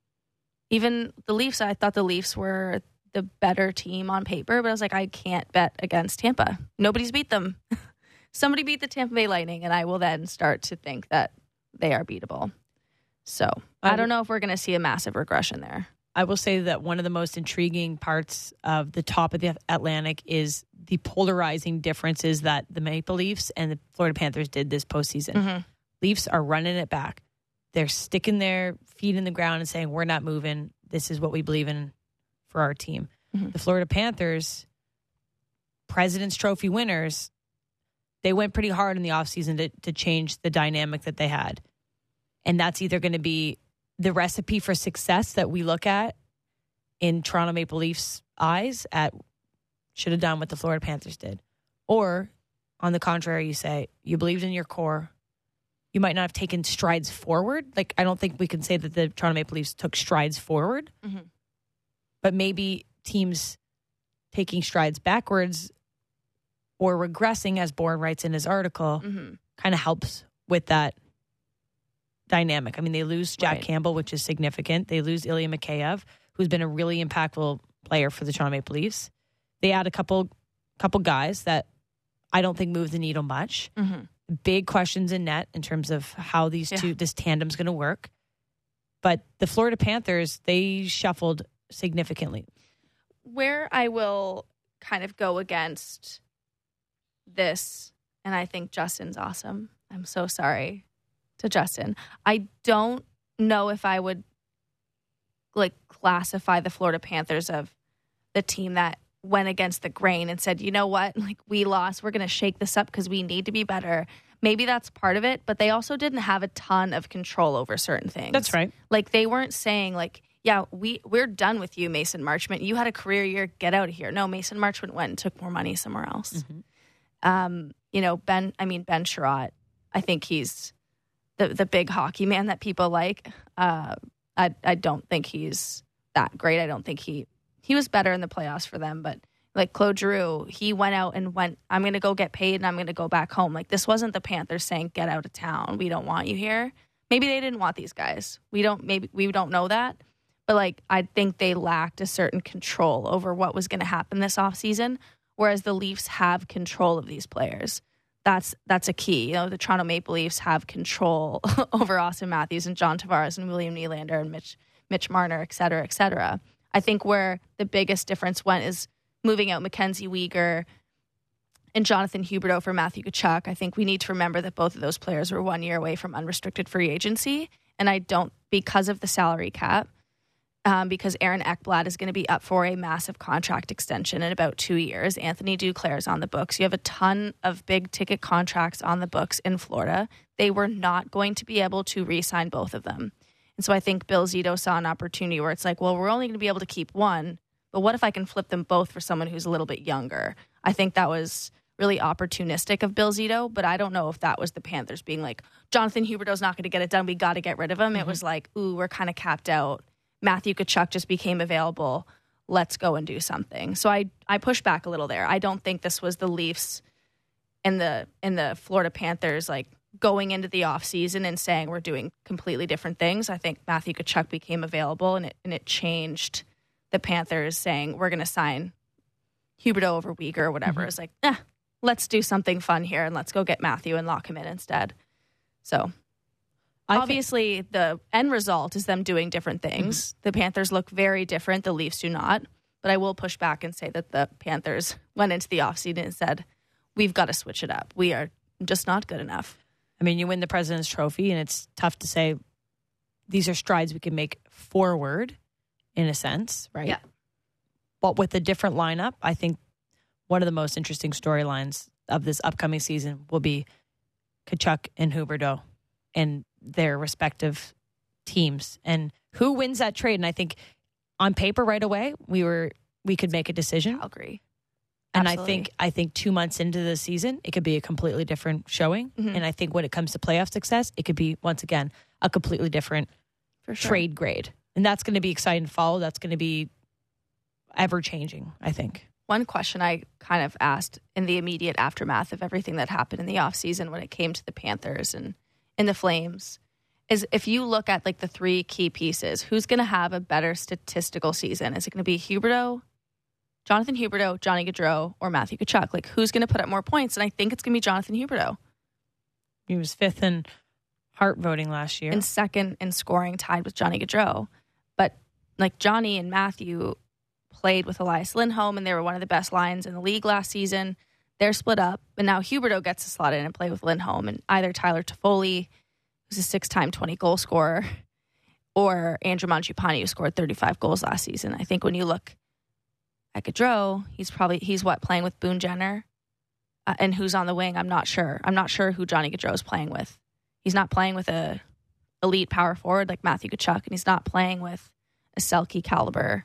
Even the Leafs, I thought the Leafs were the better team on paper, but I was like, I can't bet against Tampa. Nobody's beat them. Somebody beat the Tampa Bay Lightning, and I will then start to think that they are beatable. So I, I don't know if we're going to see a massive regression there. I will say that one of the most intriguing parts of the top of the Atlantic is the polarizing differences that the Maple Leafs and the Florida Panthers did this postseason. Mm-hmm. Leafs are running it back. They're sticking their feet in the ground and saying, we're not moving. This is what we believe in for our team. Mm-hmm. The Florida Panthers, President's Trophy winners, they went pretty hard in the offseason to, to change the dynamic that they had. And that's either going to be the recipe for success that we look at in Toronto Maple Leafs' eyes at should have done what the Florida Panthers did. Or, on the contrary, you say, you believed in your core. You might not have taken strides forward. Like, I don't think we can say that the Toronto Maple Leafs took strides forward. Mm-hmm. But maybe teams taking strides backwards or regressing, as Bourne writes in his article, mm-hmm. kind of helps with that dynamic. I mean, they lose Jack right. Campbell, which is significant. They lose Ilya Mikheyev, who's been a really impactful player for the Toronto Maple Leafs. They add a couple couple guys that I don't think move the needle much. Mm-hmm. Big questions in net in terms of how these yeah. two, this tandem's going to work. But the Florida Panthers, they shuffled significantly. Where I will kind of go against this, and I think Justin's awesome. I'm so sorry to Justin. I don't know if I would like classify the Florida Panthers of the team that went against the grain and said, you know what, like, we lost, we're going to shake this up because we need to be better. Maybe that's part of it, but they also didn't have a ton of control over certain things. That's right. Like, they weren't saying like, yeah, we, we're done with you, Mason Marchment. You had a career year, get out of here. No, Mason Marchment went and took more money somewhere else. Mm-hmm. Um, you know, Ben, I mean, Ben Sherratt, I think he's the the big hockey man that people like. Uh, I I don't think he's that great. I don't think he he was better in the playoffs for them, but like Claude Giroux, he went out and went, I'm going to go get paid and I'm going to go back home. Like, this wasn't the Panthers saying, get out of town. We don't want you here. Maybe they didn't want these guys. We don't, maybe we don't know that. But like, I think they lacked a certain control over what was going to happen this offseason, whereas the Leafs have control of these players. That's that's a key. You know, the Toronto Maple Leafs have control over Austin Matthews and John Tavares and William Nylander and Mitch Mitch Marner, et cetera, et cetera. I think where the biggest difference went is moving out Mackenzie Weegar and Jonathan Huberdeau for Matthew Tkachuk. I think we need to remember that both of those players were one year away from unrestricted free agency. And I don't, because of the salary cap, um, because Aaron Ekblad is going to be up for a massive contract extension in about two years. Anthony Duclair is on the books. You have a ton of big ticket contracts on the books in Florida. They were not going to be able to re-sign both of them. And so I think Bill Zito saw an opportunity where it's like, well, we're only going to be able to keep one, but what if I can flip them both for someone who's a little bit younger? I think that was really opportunistic of Bill Zito, but I don't know if that was the Panthers being like, Jonathan Huberdeau's not going to get it done. We got to get rid of him. Mm-hmm. It was like, ooh, we're kind of capped out. Matthew Tkachuk just became available. Let's go and do something. So I, I push back a little there. I don't think this was the Leafs in the in the Florida Panthers, like going into the offseason and saying we're doing completely different things. I think Matthew Tkachuk became available, and it and it changed the Panthers saying we're going to sign Huberdeau over Weegar or whatever. Mm-hmm. It's like, eh, let's do something fun here and let's go get Matthew and lock him in instead. So I obviously think the end result is them doing different things. Mm-hmm. The Panthers look very different. The Leafs do not. But I will push back and say that the Panthers went into the offseason and said, we've got to switch it up. We are just not good enough. I mean, you win the President's Trophy, and it's tough to say these are strides we can make forward in a sense, right? Yeah. But with a different lineup, I think one of the most interesting storylines of this upcoming season will be Tkachuk and Huberdeau and their respective teams and who wins that trade. And I think on paper right away, we were we could make a decision. Calgary. And Absolutely. I think I think two months into the season, it could be a completely different showing. Mm-hmm. And I think when it comes to playoff success, it could be, once again, a completely different For sure. trade grade. And that's going to be exciting to follow. That's going to be ever-changing, I think. One question I kind of asked in the immediate aftermath of everything that happened in the offseason when it came to the Panthers and, and the Flames is if you look at like the three key pieces, who's going to have a better statistical season? Is it going to be Huberdeau, Jonathan Huberdeau, Johnny Gaudreau, or Matthew Tkachuk? Like, who's going to put up more points? And I think it's going to be Jonathan Huberdeau. He was fifth in Hart voting last year. And second in scoring, tied with Johnny Gaudreau. But like Johnny and Matthew played with Elias Lindholm, and they were one of the best lines in the league last season. They're split up, and now Huberdeau gets to slot in and play with Lindholm, and either Tyler Toffoli, who's a six-time twenty-goal scorer, or Andrew Mangiapane, who scored thirty-five goals last season. I think when you look at Gaudreau, he's probably, he's what, playing with Boone Jenner? Uh, and who's on the wing, I'm not sure. I'm not sure who Johnny Gaudreau is playing with. He's not playing with a elite power forward like Matthew Tkachuk, and he's not playing with a Selke caliber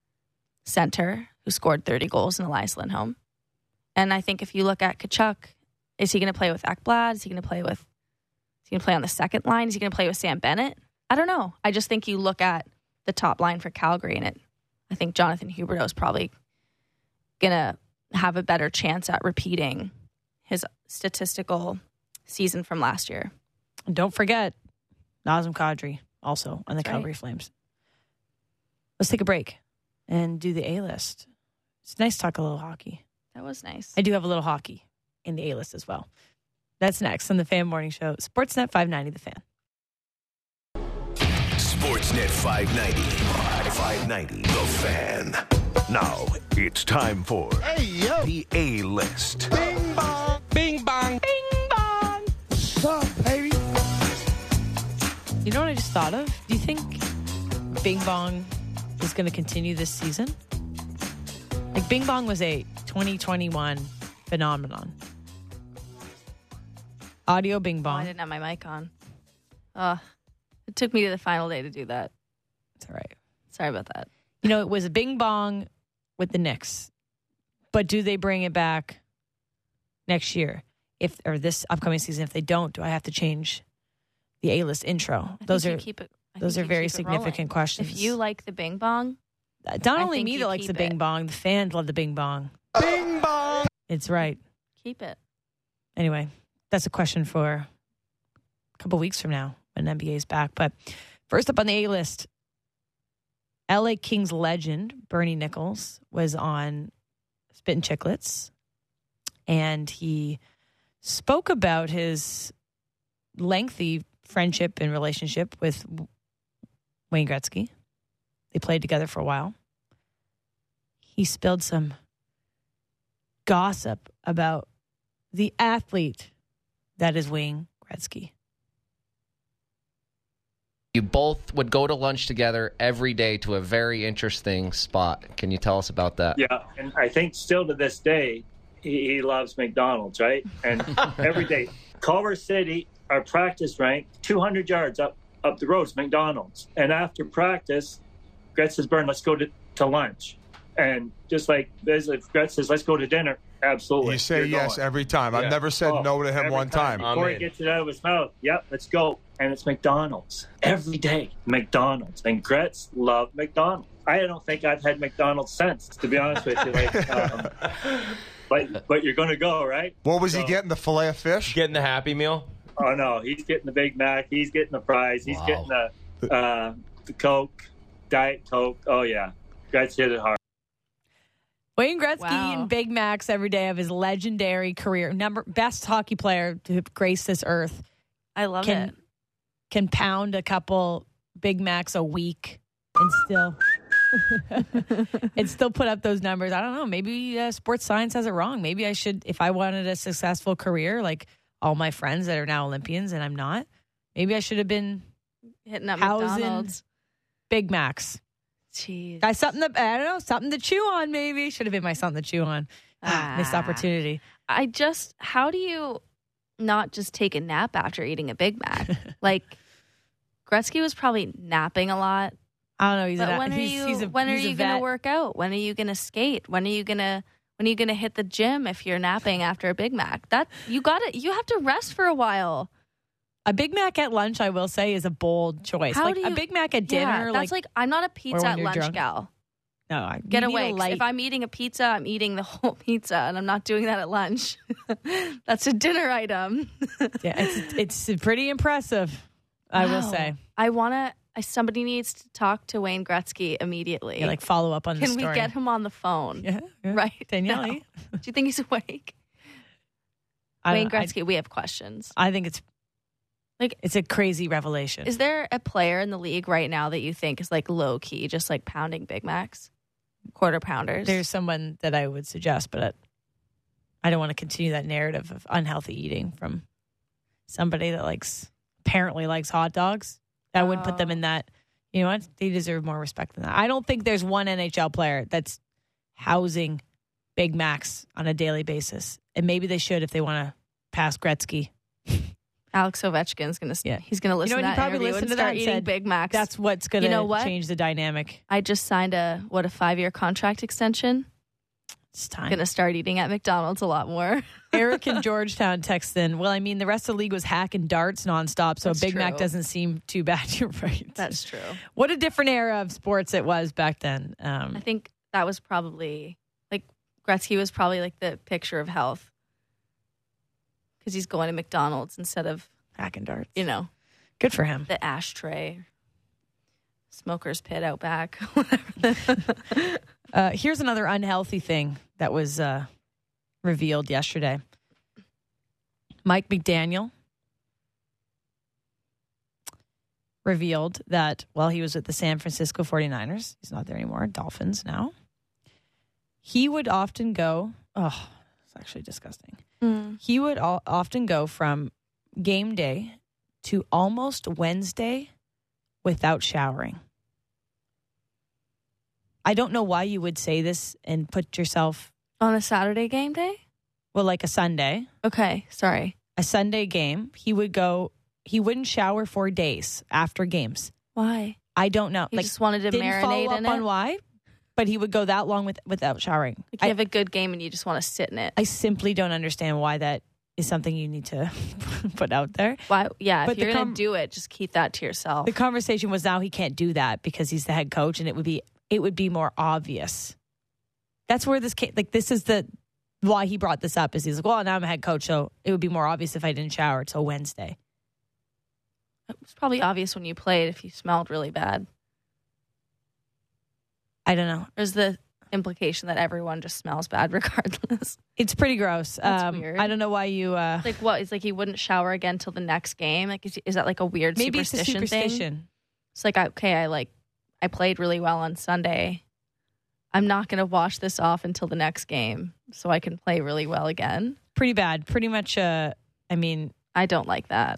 center who scored thirty goals in Elias Lindholm. And I think if you look at Tkachuk, is he going to play with Ekblad? Is he going to play with, is he going to play on the second line? Is he going to play with Sam Bennett? I don't know. I just think you look at the top line for Calgary, and it, I think Jonathan Huberdeau is probably going to have a better chance at repeating his statistical season from last year. And don't forget Nazem Kadri also on the That's Calgary right. Flames. Let's take a break and do the A-list. It's nice to talk a little hockey. That was nice. I do have a little hockey in the A-list as well. That's next on the Fan Morning Show. Sportsnet five ninety, The Fan. Sportsnet five ninety. five ninety, The Fan. Now it's time for Hey, yo. the A-list. Bing bong. Bing bong. Bing bong! What's up, baby? You know what I just thought of? Do you think Bing Bong is going to continue this season? Like, Bing Bong was a twenty twenty-one phenomenon. Audio Bing Oh, I Bong. didn't have my mic on. Uh, it took me to the final day to do that. It's all right. Sorry about that. You know, it was a Bing Bong with the Knicks. But do they bring it back next year? If or this upcoming season? If they don't, do I have to change the A-list intro? I those think are you keep it, I those think are you very keep it rolling. significant questions. If you like the Bing Bong, Not I only think me you that likes the keep Bing it. Bong, the fans love the Bing Bong. Bing bong. It's right. keep it. Anyway, that's a question for a couple weeks from now when N B A is back. But first up on the A-list, L A Kings legend Bernie Nichols was on Spittin' Chicklets, and he spoke about his lengthy friendship and relationship with Wayne Gretzky. They played together for a while. He spilled some gossip about the athlete that is Wayne Gretzky. You both would go to lunch together every day to a very interesting spot. Can you tell us about that? Yeah, and I think still to this day, he, he loves McDonald's, right? And every day, Culver City, our practice rank, two hundred yards up, up the road is McDonald's. And after practice, Gretz says, Bern, let's go to, to lunch. And just like if Gretz says, let's go to dinner, absolutely. You say You're yes going. every time. Yeah. I've never said Oh, no to him every one time. Before he Amen. gets it out of his mouth, yep, let's go. And it's McDonald's. Every day, McDonald's. And Gretz loved McDonald's. I don't think I've had McDonald's since, to be honest with you. Like, um, but but you're going to go, right? What was So- he getting? The fillet of fish? Getting the Happy Meal? Oh no, he's getting the Big Mac. He's getting the fries. He's Wow. getting the uh, the Coke, Diet Coke. Oh yeah, guys hit it hard. Wayne Gretzky Wow. eating Big Macs every day of his legendary career. Number best hockey player to grace this earth. I love Can it. can pound a couple Big Macs a week and still and still put up those numbers. I don't know. Maybe uh, sports science has it wrong. Maybe I should, if I wanted a successful career, like all my friends that are now Olympians and I'm not, maybe I should have been Hitting up housing McDonald's. Big Macs. Jeez. Got something to, I don't know, something to chew on maybe. Should have been my something to chew on. Ah, missed Ah. opportunity. I just, how do you not just take a nap after eating a Big Mac? Like, Gretzky was probably napping a lot. I don't know. He's But a, when are he's, you? he's a, when are he's a you going to vet. work out? When are you going to skate? When are you going to? When are you going to hit the gym if you're napping after a Big Mac? That you got to You have to rest for a while. A Big Mac at lunch, I will say, is a bold choice. How like do you, a Big Mac at dinner, Yeah, that's like, I'm not a pizza when at you're lunch drunk. gal. no, I- Get you need away. a 'Cause light- If I'm eating a pizza, I'm eating the whole pizza, and I'm not doing that at lunch. That's a dinner item. yeah, it's it's pretty impressive. I will Wow. say. I want to. Somebody needs to talk to Wayne Gretzky immediately. Yeah, like follow up on the Can we story. get him on the phone? Yeah, yeah. Right, Danielle. now? Do you think he's awake? I Wayne don't- I- Gretzky. we have questions. I think it's Like, it's a crazy revelation. is there a player in the league right now that you think is like low key, just like pounding Big Macs, quarter pounders? There's someone that I would suggest, but it, I don't want to continue that narrative of unhealthy eating from somebody that likes apparently likes hot dogs. I would put them Oh. in that. You know what? They deserve more respect than that. I don't think there's one N H L player that's housing Big Macs on a daily basis, and maybe they should if they want to pass Gretzky. Alex Ovechkin's gonna. Yeah. He's gonna listen what? to He that probably interview listened and to that start and eating said, Big Macs. That's what's going to You know what? change the dynamic. I just signed a what a five year contract extension. It's time. Gonna start eating at McDonald's a lot more. Eric in Georgetown texts in, well, I mean, the rest of the league was hacking darts nonstop, so That's a Big Mac true. doesn't seem too bad. You're right. That's true. What a different era of sports it was back then. Um, I think that was probably like Gretzky was probably like the picture of health because he's going to McDonald's instead of hacking darts. you know Good for him. the ashtray, smoker's pit out back. Whatever. Uh, here's another unhealthy thing that was uh, revealed yesterday. Mike McDaniel revealed that while he was with the San Francisco forty-niners, he's not there anymore, Dolphins now, he would often go, oh, it's actually disgusting. Mm. He would all, often go from game day to almost Wednesday without showering. I don't know why you would say this and put yourself, On a Saturday game day? well, like a Sunday, Okay, sorry. a Sunday game. He would go, he wouldn't shower for days after games. Why? I don't know. He like, just wanted to didn't follow marinate up in on it? why, but he would go that long with, without showering. Like you I, have a good game and you just want to sit in it. I simply don't understand why that is something you need to put out there. Why? Yeah, But if the you're com- going to do it, just keep that to yourself. The conversation was now he can't do that because he's the head coach, and it would be it would be more obvious. That's where this came, like this is the why he brought this up is he's like, well, now I'm a head coach, so it would be more obvious if I didn't shower till Wednesday. It was probably obvious when you played if you smelled really bad. I don't know. There's the implication that everyone just smells bad regardless. It's pretty gross. That's um, weird. I don't know why you. Uh, Like what? It's like he wouldn't shower again till the next game. Like is, is that like a weird maybe it's a superstition, thing? superstition. It's like okay, I like I played really well on Sunday. I'm not going to wash this off until the next game so I can play really well again. Pretty bad. Pretty much. Uh, I mean, I don't like that.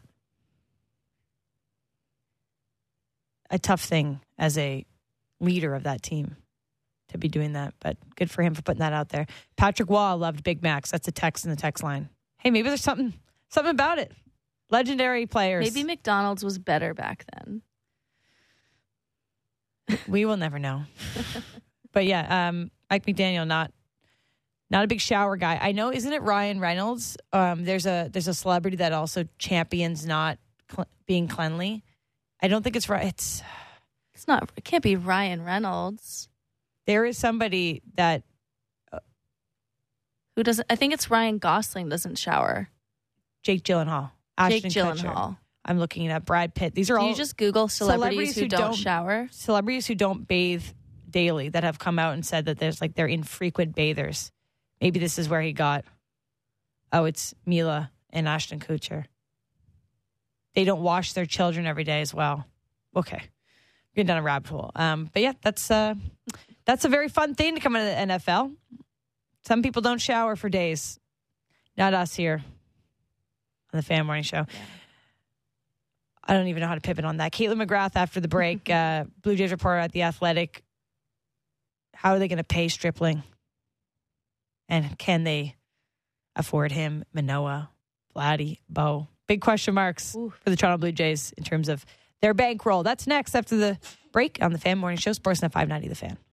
a tough thing as a leader of that team to be doing that, but good for him for putting that out there. Patrick Waugh loved Big Macs. That's a text in the text line. Hey, maybe there's something something about it. Legendary players. Maybe McDonald's was better back then. We will never know. But yeah, um, Mike McDaniel, not not a big shower guy. I know, isn't it Ryan Reynolds? Um, there's a there's a celebrity that also champions not cl- being cleanly. I don't think it's right. It's It's not. It can't be Ryan Reynolds. There is somebody that Who doesn't? I think it's Ryan Gosling doesn't shower. Jake Gyllenhaal, Jake Ashton Gyllenhaal. Kutcher. I'm looking at Brad Pitt. These are Do all you just Google celebrities, celebrities who, who don't, don't- shower? celebrities who don't bathe daily that have come out and said that there's like they're infrequent bathers. Maybe this is where he got. Oh, it's Mila and Ashton Kutcher. They don't wash their children every day as well. Okay, getting down a rabbit hole. Um, but yeah, that's uh, that's a very fun thing to come into the N F L. Some people don't shower for days. Not us here on the Fan Morning Show. Yeah. I don't even know how to pivot on that. Caitlin McGrath after the break, uh, Blue Jays reporter at The Athletic. How are they going to pay Stripling? And can they afford him, Manoah, Vladdy, Bo? Big question marks Ooh. for the Toronto Blue Jays in terms of their bankroll. That's next after the break on the Fan Morning Show, Sportsnet five ninety The Fan.